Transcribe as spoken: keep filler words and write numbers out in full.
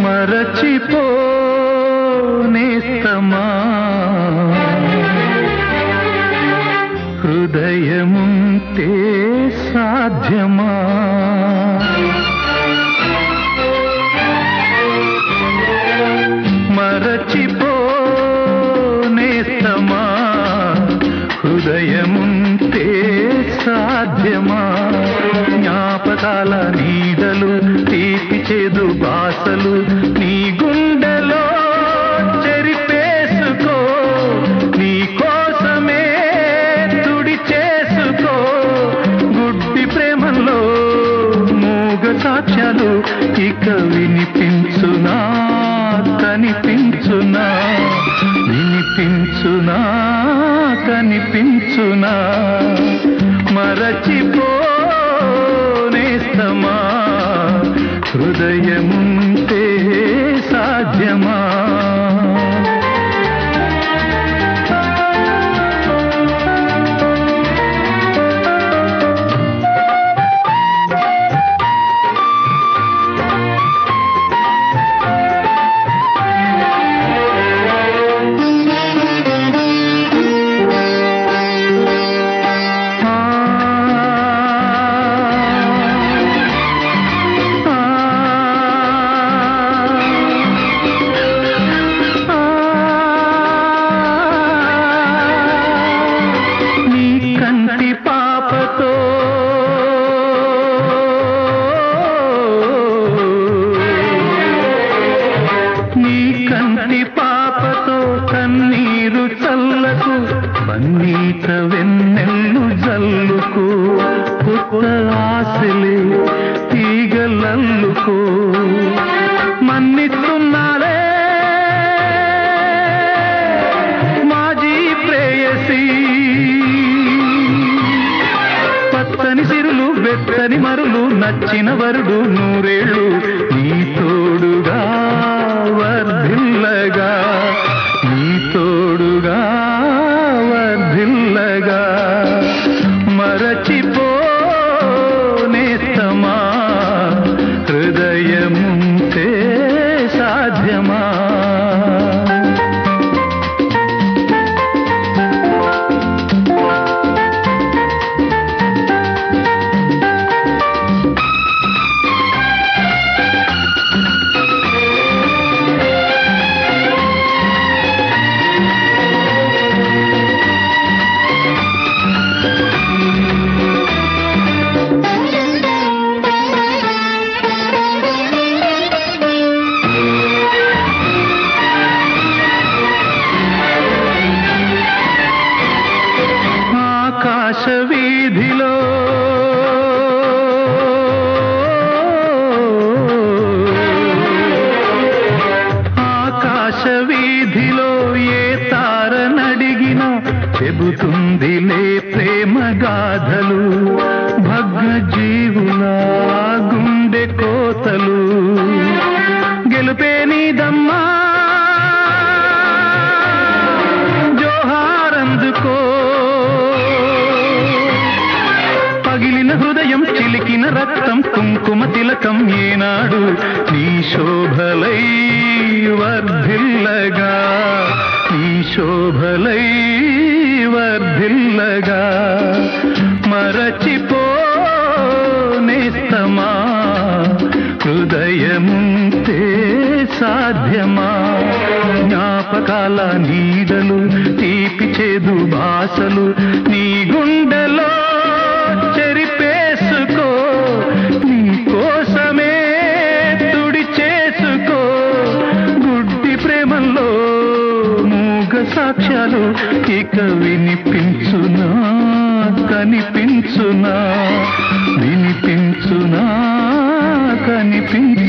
మరచిపోనేస్తమా హృదయముంటే సాధ్యమా మరచిపోనేస్తమా హృదయముంటే సాధ్యమా జ్ఞాపకాల నీడలు తీపి చేదు బాసలు నీ గుండెలో చెరిపేసుకో నీ కోసమే తుడి చేసుకో గుడ్డి ప్రేమలో మూగ సాక్ష్యాలు ఇక వినిపించునా కనిపించునా వినిపించునా కనిపించునా మరచిపోనేస్తమా హృదయముంటే సాధ్యమా కన్నీరు చల్లకు పన్నీట వెన్నెల్లు జల్లుకు కొత్త ఆశలే తీగలల్లుకో మన్నిస్తున్నాలే మాజీ ప్రేయసి పచ్చని సిరులు వెచ్చని మరులు నచ్చిన వరుడు నూరేళ్ళు నీ తోడుగా వర్ధిల్లగా నీ తోడుగా వర్ధిల్లగా మరచిపోనేస్తమా హృదయముంటే సాధ్యమా ఆకాశ వీధిలో ఆకాశ వీధిలో ఏ తారనడిగిన చెబుతుందిలే ప్రేమ గాథలు భగ్న జీవుల గుండె కోతలు గెలుపే నీదమ్మా జోహారందుకో పగిలిన హృదయం చిలికిన రక్తం కుంకుమ తిలకం ఏనాడు నీ శోభలై వర్ధిల్లగా నీ శోభలై వర్ధిల్లగా మరచిపోనేస్తమా హృదయముంటే సాధ్యమా జ్ఞాపకాల నీడలు తీపి చేదు బాసలు నీ గుండెలో చెరిపేసుకో నీ కోసమే తుడి చేసుకో గుడ్డి ప్రేమల్లో మూగ సాక్ష్యాలు ఇక వినిపించునా కనిపించునా వినిపించునా కనిపించు